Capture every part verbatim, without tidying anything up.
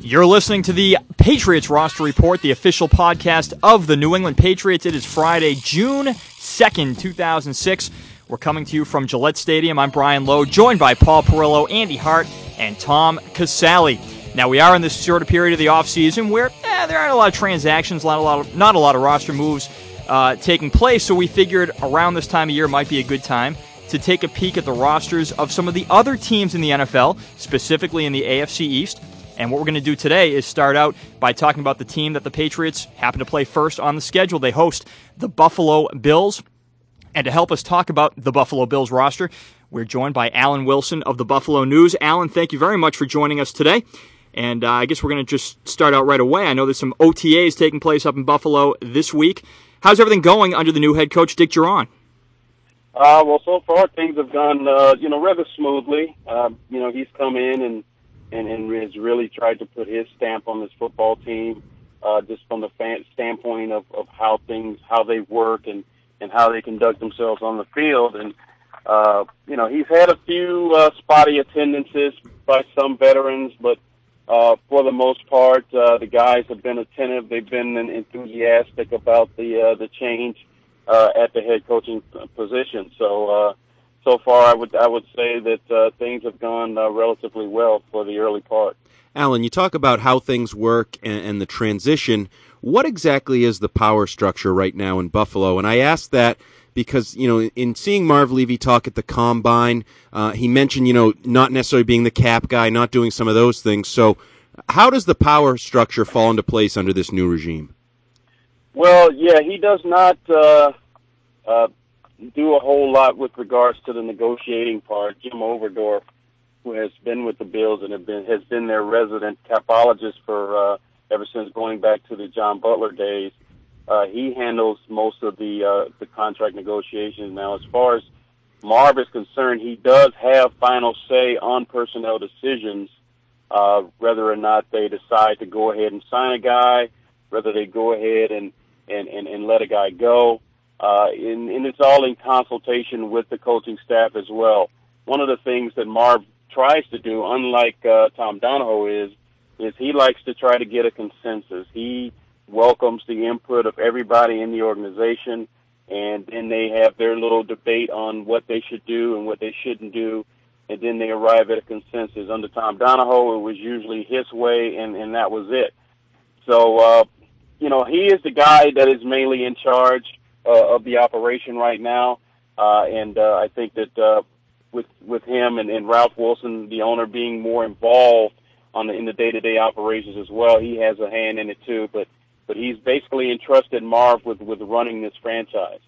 You're listening to the Patriots Roster Report, the official podcast of the New England Patriots. It is Friday, June second, two thousand six. We're coming to you from Gillette Stadium. I'm Brian Lowe, joined by Paul Perillo, Andy Hart, and Tom Casale. Now, we are in this shorter period of the offseason where eh, there aren't a lot of transactions, not a lot of, not a lot of roster moves uh, taking place, so we figured around this time of year might be a good time to take a peek at the rosters of some of the other teams in the N F L, specifically in the A F C East. And what we're going to do today is start out by talking about the team that the Patriots happen to play first on the schedule. They host the Buffalo Bills. And to help us talk about the Buffalo Bills roster, we're joined by Alan Wilson of the Buffalo News. Alan, thank you very much for joining us today. And uh, I guess we're going to just start out right away. I know there's some O T As taking place up in Buffalo this week. How's everything going under the new head coach, Dick Jauron? Uh, well, so far things have gone, uh, you know, rather smoothly. Uh, you know, he's come in and And, and has really tried to put his stamp on this football team, uh, just from the fan standpoint of, of how things, how they work and, and how they conduct themselves on the field. And, uh, you know, he's had a few uh, spotty attendances by some veterans, but uh, for the most part, uh, the guys have been attentive. They've been enthusiastic about the uh, the change uh, at the head coaching position. So, uh, So far, I would I would say that uh, things have gone uh, relatively well for the early part. Alan, you talk about how things work and, and the transition. What exactly is the power structure right now in Buffalo? And I ask that because, you know, in seeing Marv Levy talk at the Combine, uh, he mentioned, you know, not necessarily being the cap guy, not doing some of those things. So how does the power structure fall into place under this new regime? Well, yeah, he does not uh, uh, do a whole lot with regards to the negotiating part. Jim Overdorf, who has been with the Bills and have been, has been their resident capologist for uh, ever since going back to the John Butler days, uh, he handles most of the uh, the contract negotiations. Now, as far as Marv is concerned, he does have final say on personnel decisions, uh, whether or not they decide to go ahead and sign a guy, whether they go ahead and, and, and, and let a guy go. Uh, and, and it's all in consultation with the coaching staff as well. One of the things that Marv tries to do, unlike uh, Tom Donahoe, is is he likes to try to get a consensus. He welcomes the input of everybody in the organization, and then they have their little debate on what they should do and what they shouldn't do, and then they arrive at a consensus. Under Tom Donahoe, it was usually his way, and, and that was it. So, uh, you know, he is the guy that is mainly in charge Uh, of the operation right now, uh, and uh, I think that uh, with with him and, and Ralph Wilson, the owner, being more involved on the, in the day-to-day operations as well, he has a hand in it too. But but he's basically entrusted Marv with with running this franchise.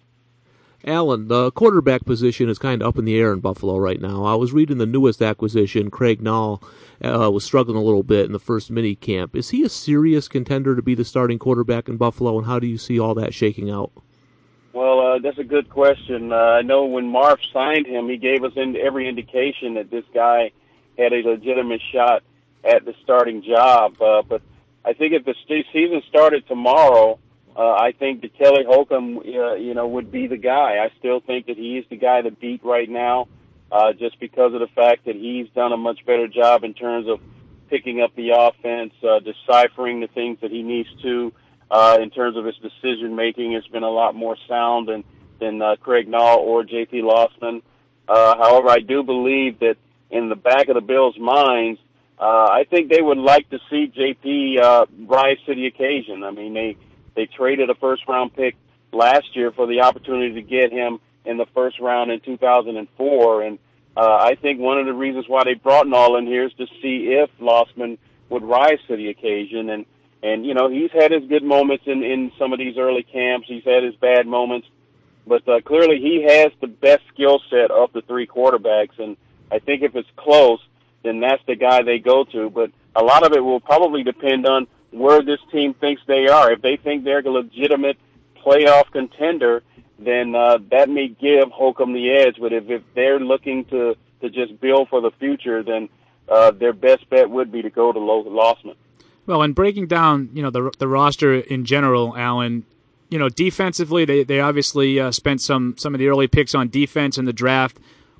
Alan, the quarterback position is kind of up in the air in Buffalo right now. I was reading the newest acquisition, Craig Nall, uh, was struggling a little bit in the first mini camp. Is he a serious contender to be the starting quarterback in Buffalo, and how do you see all that shaking out? Well, uh, that's a good question. Uh, I know when Marv signed him, he gave us in every indication that this guy had a legitimate shot at the starting job. Uh, but I think if the season started tomorrow, uh, I think that Kelly Holcomb, uh, you know, would be the guy. I still think that he is the guy to beat right now, uh, just because of the fact that he's done a much better job in terms of picking up the offense, uh, deciphering the things that he needs to. Uh, in terms of his decision-making, it's been a lot more sound than, than uh, Craig Nall or J P Lossman. Uh, however, I do believe that in the back of the Bills' minds, uh, I think they would like to see J P uh, rise to the occasion. I mean, they, they traded a first-round pick last year for the opportunity to get him in the first round in two thousand four, and uh, I think one of the reasons why they brought Nall in here is to see if Lossman would rise to the occasion. And And, you know, he's had his good moments in, in some of these early camps. He's had his bad moments. But uh, clearly he has the best skill set of the three quarterbacks. And I think if it's close, then that's the guy they go to. But a lot of it will probably depend on where this team thinks they are. If they think they're a legitimate playoff contender, then uh, that may give Holcomb the edge. But if, if they're looking to, to just build for the future, then uh, their best bet would be to go to Lossman. Well, and breaking down, you know, the the roster in general, Alan, you know, defensively, they they obviously uh, spent some some of the early picks on defense in the draft.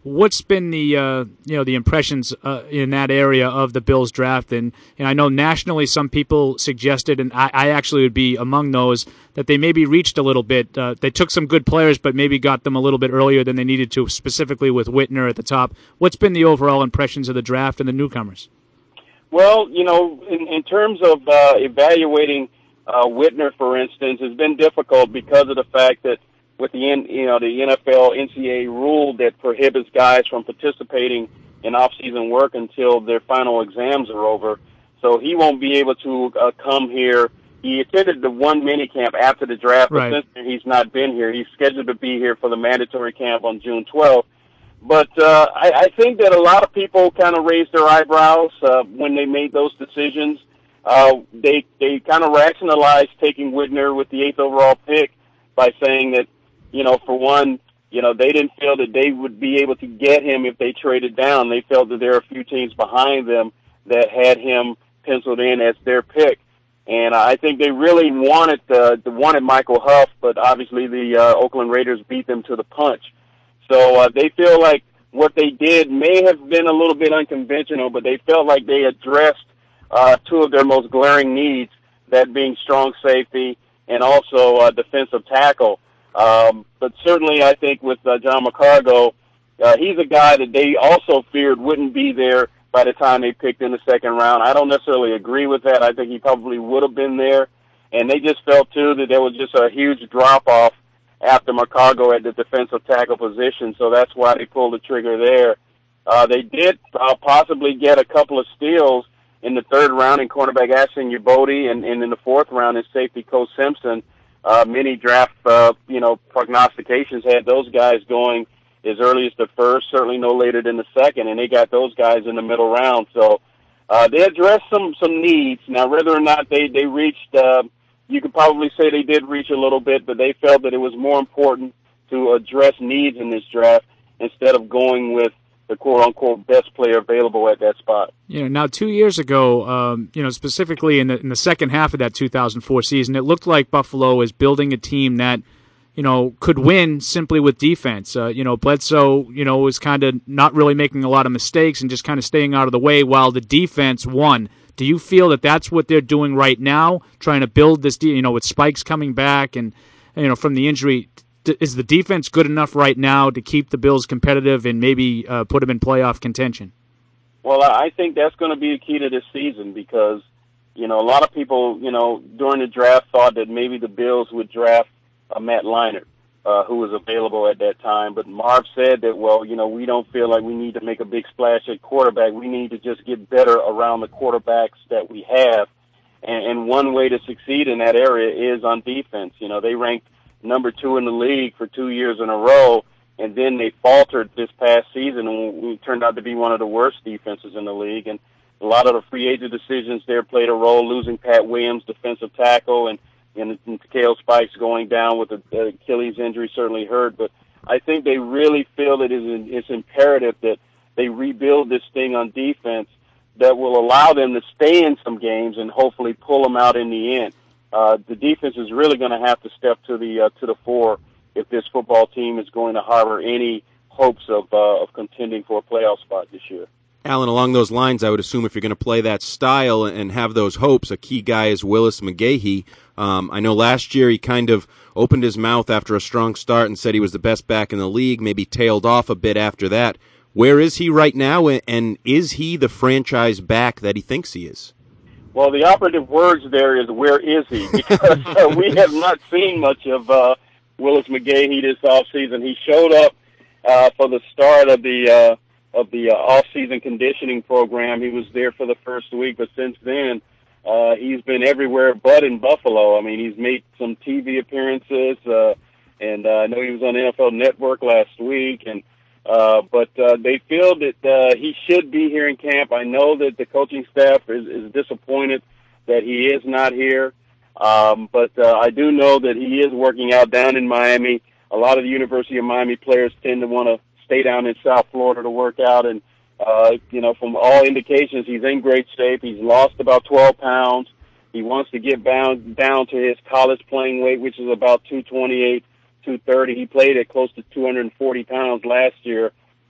What's been the uh, you know the impressions uh, in that area of the Bills draft? And, and I know nationally some people suggested, and I, I actually would be among those, that they maybe reached a little bit. Uh, they took some good players, but maybe got them a little bit earlier than they needed to, specifically with Whitner at the top. What's been the overall impressions of the draft and the newcomers? Well, you know, in, in terms of uh, evaluating uh, Whitner, for instance, it's been difficult because of the fact that with the N- you know the N F L N C A A rule that prohibits guys from participating in off-season work until their final exams are over. So he won't be able to uh, come here. He attended the one minicamp after the draft, Right. but since then he's not been here. He's scheduled to be here for the mandatory camp on June twelfth. But uh, I, I think that a lot of people kind of raised their eyebrows uh, when they made those decisions. Uh, they they kind of rationalized taking Whitner with the eighth overall pick by saying that, you know, for one, you know, they didn't feel that they would be able to get him if they traded down. They felt that there are a few teams behind them that had him penciled in as their pick. And I think they really wanted uh, wanted Michael Huff, but obviously the uh, Oakland Raiders beat them to the punch. So uh, they feel like what they did may have been a little bit unconventional, but they felt like they addressed uh, two of their most glaring needs, that being strong safety and also uh, defensive tackle. Um, but certainly I think with uh, John McCargo, uh, he's a guy that they also feared wouldn't be there by the time they picked in the second round. I don't necessarily agree with that. I think he probably would have been there. And they just felt, too, that there was just a huge drop-off after McCargo at the defensive tackle position, so that's why they pulled the trigger there. Uh, they did uh, possibly get a couple of steals in the third round in cornerback Ashton Yabodi, and, and in the fourth round in safety Coach Simpson. Uh, many draft, uh, you know, prognostications had those guys going as early as the first, certainly no later than the second, and they got those guys in the middle round. So uh, they addressed some some needs. Now, whether or not they they reached, uh, you could probably say they did reach a little bit, but they felt that it was more important to address needs in this draft instead of going with the quote-unquote best player available at that spot. You know, now two years ago, um, you know, specifically in the in the second half of that two thousand four season, it looked like Buffalo was building a team that, you know, could win simply with defense. Uh, you know, Bledsoe, you know, was kind of not really making a lot of mistakes and just kind of staying out of the way while the defense won. Do you feel that that's what they're doing right now, trying to build this, you know, with Spikes coming back and, you know, from the injury? Is the defense good enough right now to keep the Bills competitive and maybe uh, put them in playoff contention? Well, I think that's going to be a key to this season because, you know, a lot of people, you know, during the draft thought that maybe the Bills would draft uh, Matt Leinart, uh, who was available at that time. But Marv said that, well, you know, we don't feel like we need to make a big splash at quarterback. We need to just get better around the quarterbacks that we have. And, and one way to succeed in that area is on defense. You know, they ranked number two in the league for two years in a row, and then they faltered this past season, and we turned out to be one of the worst defenses in the league. And a lot of the free agent decisions there played a role, losing Pat Williams, defensive tackle, and, and, and Kale Spikes going down with the Achilles injury certainly hurt. But I think they really feel that it's imperative that they rebuild this thing on defense that will allow them to stay in some games and hopefully pull them out in the end. Uh, the defense is really going to have to step to the uh, to the fore if this football team is going to harbor any hopes of uh, of contending for a playoff spot this year. Alan, along those lines, I would assume if you're going to play that style and have those hopes, a key guy is Willis McGahee. Um, I know last year he kind of opened his mouth after a strong start and said he was the best back in the league, maybe tailed off a bit after that. Where is he right now, and is he the franchise back that he thinks he is? Well, the operative words there is, where is he? Because uh, we have not seen much of uh, Willis McGahee this offseason. He showed up uh, for the start of the uh, of the uh, off-season conditioning program. He was there for the first week, but since then, uh, he's been everywhere but in Buffalo. I mean, he's made some T V appearances, uh, and uh, I know he was on N F L Network last week, and Uh, but uh, they feel that uh, he should be here in camp. I know that the coaching staff is, is disappointed that he is not here, um, but uh, I do know that he is working out down in Miami. A lot of the University of Miami players tend to want to stay down in South Florida to work out, and uh, you know, from all indications, he's in great shape. He's lost about twelve pounds. He wants to get down down to his college playing weight, which is about two twenty-eight. two thirty. He played at close to two hundred forty pounds last year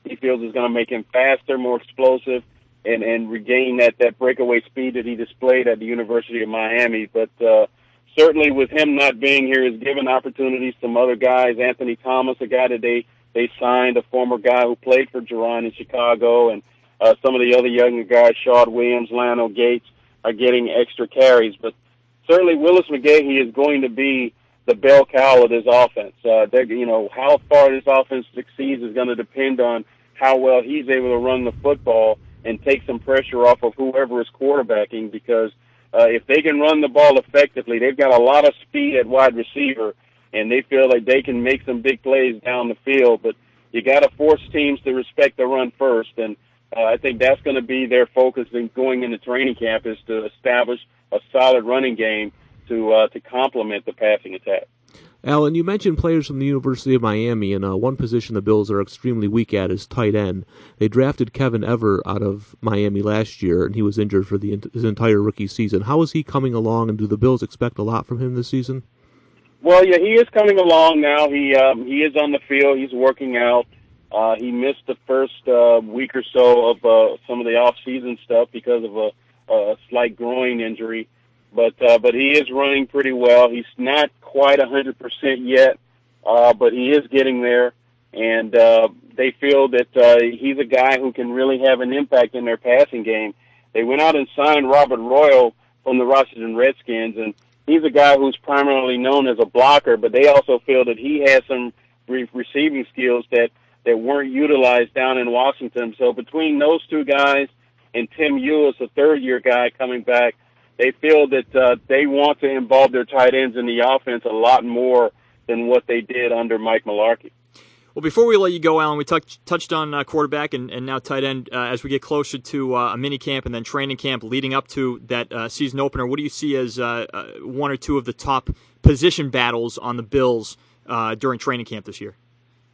he feels is going to make him faster, more explosive, and, and regain that, that breakaway speed that he displayed at the University of Miami. But uh, certainly with him not being here, has given opportunities to some other guys. Anthony Thomas, a guy that they, they signed, a former guy who played for Jerron in Chicago, and uh, some of the other younger guys, Shaud Williams, Lionel Gates, are getting extra carries. But certainly Willis McGahee is going to be the bell cow of this offense. Uh, you know, how far this offense succeeds is going to depend on how well he's able to run the football and take some pressure off of whoever is quarterbacking, because uh, if they can run the ball effectively, they've got a lot of speed at wide receiver, and they feel like they can make some big plays down the field. But you got to force teams to respect the run first, and uh, I think that's going to be their focus in going into training camp, is to establish a solid running game to uh, to complement the passing attack. Alan, you mentioned players from the University of Miami, and uh, one position the Bills are extremely weak at is tight end. They drafted Kevin Ever out of Miami last year, and he was injured for the his entire rookie season. How is he coming along, and do the Bills expect a lot from him this season? Well, yeah, he is coming along now. He um, he is on the field. He's working out. Uh, he missed the first uh, week or so of uh, some of the off-season stuff because of a, a slight groin injury. But uh, but he is running pretty well. He's not quite one hundred percent yet, uh, but he is getting there. And uh, they feel that uh, he's a guy who can really have an impact in their passing game. They went out and signed Robert Royal from the Washington Redskins, and he's a guy who's primarily known as a blocker, but they also feel that he has some re- receiving skills that, that weren't utilized down in Washington. So between those two guys and Tim Ewis, a third-year guy coming back, they feel that uh, they want to involve their tight ends in the offense a lot more than what they did under Mike Mularkey. Well, before we let you go, Alan, we touch, touched on uh, quarterback and, and now tight end. Uh, as we get closer to uh, a mini camp and then training camp leading up to that uh, season opener, what do you see as uh, uh, one or two of the top position battles on the Bills uh, during training camp this year?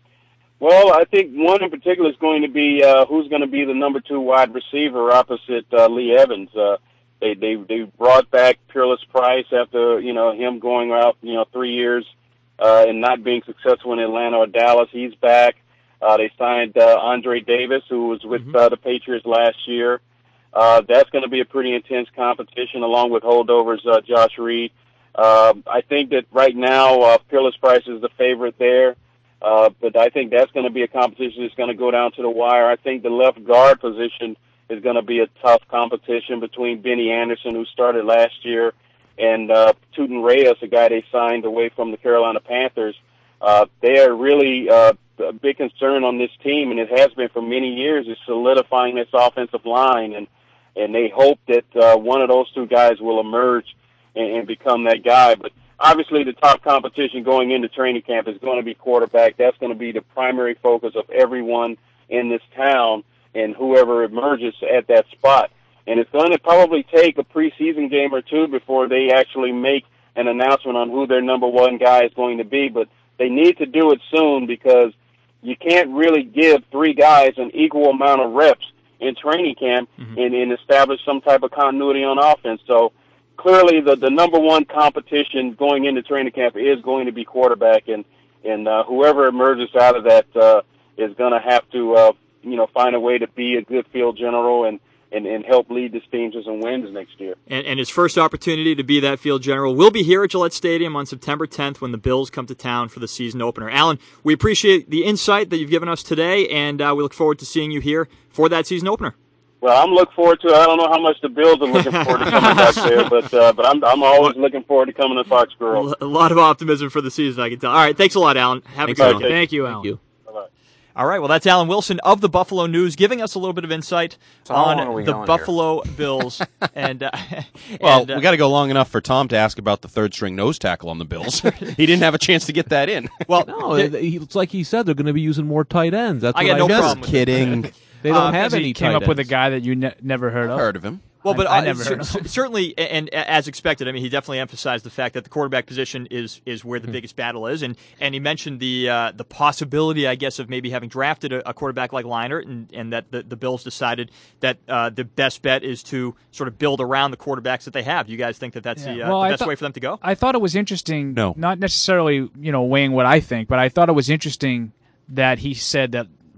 Well, I think one in particular is going to be uh, who's going to be the number two wide receiver opposite uh, Lee Evans. Uh, They they they brought back Peerless Price after, you know, him going out, you know, three years uh, and not being successful in Atlanta or Dallas. He's back. Uh, they signed uh, Andre Davis, who was with mm-hmm. uh, the Patriots last year. Uh, that's going to be a pretty intense competition, along with holdovers uh, Josh Reed. Uh, I think that right now uh, Peerless Price is the favorite there, uh, but I think that's going to be a competition that's going to go down to the wire. I think the left guard position is going to be a tough competition between Benny Anderson, who started last year, and uh, Tutin Reyes, a guy they signed away from the Carolina Panthers. Uh, they are really uh, a big concern on this team, and it has been for many years, is solidifying this offensive line, and and they hope that uh, one of those two guys will emerge and, and become that guy. But obviously the top competition going into training camp is going to be quarterback. That's going to be the primary focus of everyone in this town, and whoever emerges at that spot. And it's going to probably take a preseason game or two before they actually make an announcement on who their number one guy is going to be. But they need to do it soon, because you can't really give three guys an equal amount of reps in training camp mm-hmm. and, and establish some type of continuity on offense. So clearly the, the number one competition going into training camp is going to be quarterback, and, and uh, whoever emerges out of that uh, is going to have to uh, you know, find a way to be a good field general and, and, and help lead this team to some wins next year. And, and his first opportunity to be that field general will be here at Gillette Stadium on September tenth when the Bills come to town for the season opener. Alan, we appreciate the insight that you've given us today, and uh, we look forward to seeing you here for that season opener. Well, I'm looking forward to it. I don't know how much the Bills are looking forward to coming back there, but uh, but I'm I'm always looking forward to coming to Foxborough. A lot of optimism for the season, I can tell. All right, thanks a lot, Alan. Have thanks, a good Alan. day. Thank you, Alan. Thank you. All right, well, that's Alan Wilson of the Buffalo News giving us a little bit of insight so on the Buffalo Bills. and uh, Well, and, uh, we got to go long enough for Tom to ask about the third-string nose tackle on the Bills. He didn't have a chance to get that in. Well, no, it, it's like he said, they're going to be using more tight ends. That's I what got I no just problem with kidding. They don't uh, have any he came tight up ends. with a guy that you ne- never heard of. Heard of him. Well, but I, I uh, never cer- heard of certainly, and, and as expected, I mean, he definitely emphasized the fact that the quarterback position is is where the mm-hmm. biggest battle is, and and he mentioned the uh, the possibility, I guess, of maybe having drafted a, a quarterback like Leinart, and, and that the, the Bills decided that uh, the best bet is to sort of build around the quarterbacks that they have. Do you guys think that that's yeah. the, uh, well, the best thought, way for them to go? I thought it was interesting. No. Not necessarily, you know, weighing what I think, but I thought it was interesting that he said that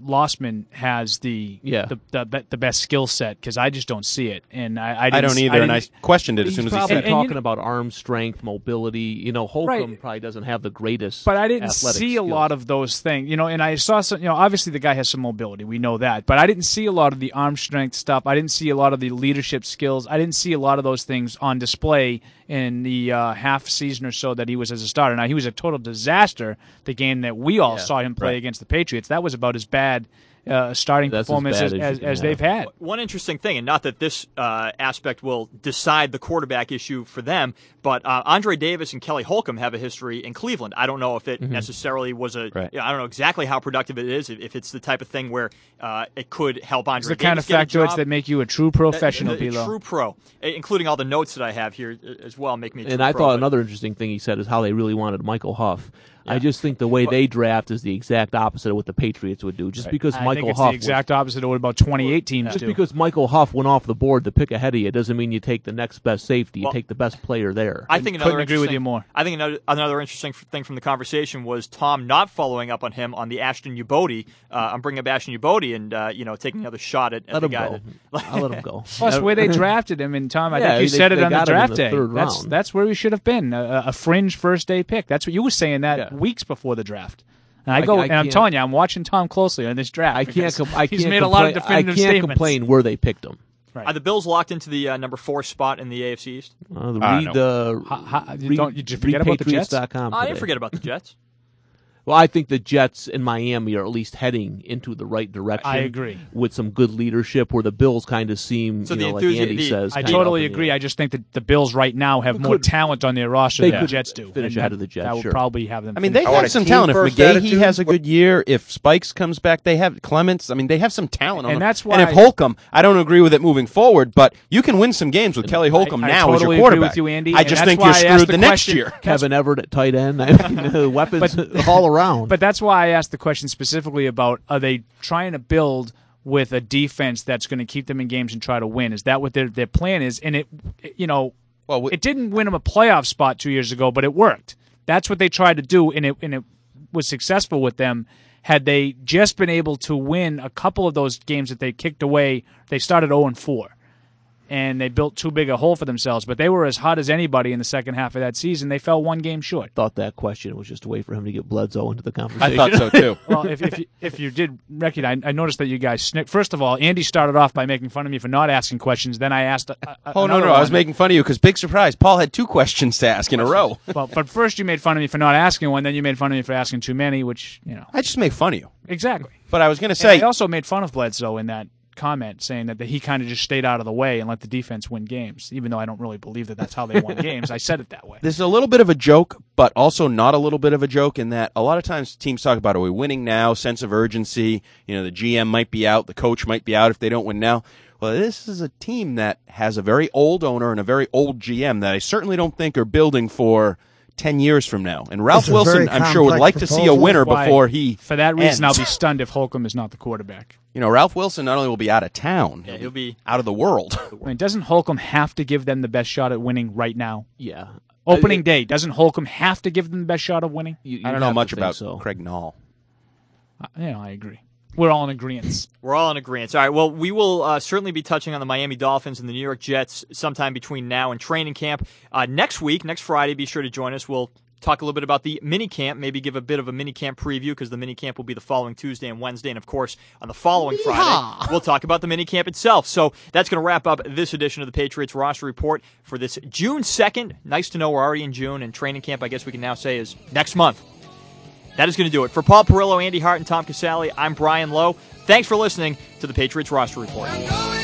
Lossman has the Yeah. the, the the best skill set, because I just don't see it, and I I, I didn't, don't either, I and I questioned it as He's soon as he probably said And- it. and talking you- about arm strength, mobility. You know, Holcomb Right. probably doesn't have the greatest. But I didn't athletic see a skills. lot of those things, you know. And I saw some, you know. Obviously, the guy has some mobility. We know that, but I didn't see a lot of the arm strength stuff. I didn't see a lot of the leadership skills. I didn't see a lot of those things on display in the uh, half season or so that he was as a starter. Now, he was a total disaster the game that we all Yeah, saw him play right. against the Patriots. That was about as bad uh, starting That's as performance bad as, as you as, can as have. they've had. One interesting thing, and not that this uh, aspect will decide the quarterback issue for them, but uh, Andre Davis and Kelly Holcomb have a history in Cleveland. I don't know if it necessarily was a. Right. I don't know exactly how productive it is. If, if it's the type of thing where uh, it could help Andre It's the Davis kind of get a factoids job. that make you a true professional, A- a- a Bilo. true pro, i- including all the notes that I have here uh, as well, make me. A true And I pro, thought but- another interesting thing he said is how they really wanted Michael Huff. I just think the way they draft is the exact opposite of what the Patriots would do. Just because I Michael think it's Huff the exact opposite of what about twenty-eight teams was, do. just because Michael Huff went off the board to pick ahead of you doesn't mean you take the next best safety. You Well, take the best player there. I think another couldn't agree with interesting- you more. I think another another interesting f- thing from the conversation was Tom not following up on him on the Ashton Ubodi. Uh, I'm bringing up Ashton Ubodi and uh, you know taking another shot at, at let the him guy. go. That, I'll let him go. Plus, where they drafted him, and Tom, I Yeah, think you they- said it they on the got him in draft the day. third That's round. that's where he should have been, a, a fringe first day pick. That's what you were saying that Yeah. weeks before the draft. And I I- go, I and I'm can't- telling you, I'm watching Tom closely on this draft. I can't. because Com- I he's can't made a lot of complain- definitive I can't statements. complain where they picked him. Right. Are the Bills locked into the uh, number four spot in the A F C East? Uh, the Uh, read, uh, Ha- ha- you read, don't- did you forget about the read Jets? Patriots dot com I today. didn't forget about the Jets. Well, I think the Jets and Miami are at least heading into the right direction. I agree. With some good leadership, where the Bills kind of seem, So you the know, like enthusi- Andy the- says. I kind of totally up in the agree. air. I just think that the Bills right now have They more could- talent on their roster they than the could Jets do. finish And ahead that- of the Jets, That would sure. probably have them. I mean, finish. they want have a some team talent. If first McGahee attitude. has a good year, if Spikes comes back, they have Clements. I mean, they have some talent. on And them. that's And if why- Holcomb, I don't agree with it moving forward, but you can win some games with Kelly Holcomb I now totally as your agree quarterback. with you, Andy, I and just that's think why you're I screwed asked the, the next question- year. Kevin Everett at tight end. I mean, weapons all around. But that's why I asked the question specifically about, are they trying to build with a defense that's going to keep them in games and try to win? Is that what their their plan is? And it, you know, Well, we- it didn't win them a playoff spot two years ago, but it worked. That's what they tried to do, and it and it was successful with them. Had they just been able to win a couple of those games that they kicked away, they started oh and four. And they built too big a hole for themselves. But they were as hot as anybody in the second half of that season. They fell one game short. thought that question was just a way for him to get Bledsoe into the conversation. I thought so too. Well, if if you, if you did recognize, I, I noticed that you guys snick. First of all, Andy started off by making fun of me for not asking questions. Then I asked. A, a, Oh no, another no, I was one. making fun of you because big surprise. Paul had two questions to ask in a row. Well, but first you made fun of me for not asking one. Then you made fun of me for asking too many, which you know I just make fun of you. exactly. But I was going to And say, I also made fun of Bledsoe in that comment, saying that, that he kind of just stayed out of the way and let the defense win games. Even though I don't really believe that that's how they won games, I said it that way. this is a little bit of a joke, but also not a little bit of a joke in that a lot of times teams talk about, are we winning now? Sense of urgency. You know, the G M might be out, the coach might be out if they don't win now. Well, this is a team that has a very old owner and a very old G M that I certainly don't think are building for ten years from now. And Ralph It's a Wilson, very I'm sure, would complex like to see a proposal. winner Why- before he For that reason, ends. I'll be stunned if Holcomb is not the quarterback. You know, Ralph Wilson not only will be out of town, Yeah, he'll be. out of the world. I mean, doesn't Holcomb have to give them the best shot at winning right now? yeah. Opening Uh, day, doesn't Holcomb have to give them the best shot of winning? you- I you'd don't know have to much think about so. Craig Nall. Uh, yeah, I agree. We're all in agreement. We're all in agreement. All right. Well, we will uh, certainly be touching on the Miami Dolphins and the New York Jets sometime between now and training camp. Uh, next week, next Friday, be sure to join us. We'll talk a little bit about the mini camp, maybe give a bit of a mini camp preview because the mini camp will be the following Tuesday and Wednesday. And, of course, on the following Friday, we'll talk about the mini camp itself. So that's going to wrap up this edition of the Patriots Roster Report for this June second. Nice to know we're already in June, and training camp, I guess we can now say, is next month. That is going to do it. For Paul Perillo, Andy Hart, and Tom Casale, I'm Brian Lowe. Thanks for listening to the Patriots Roster Report. I'm going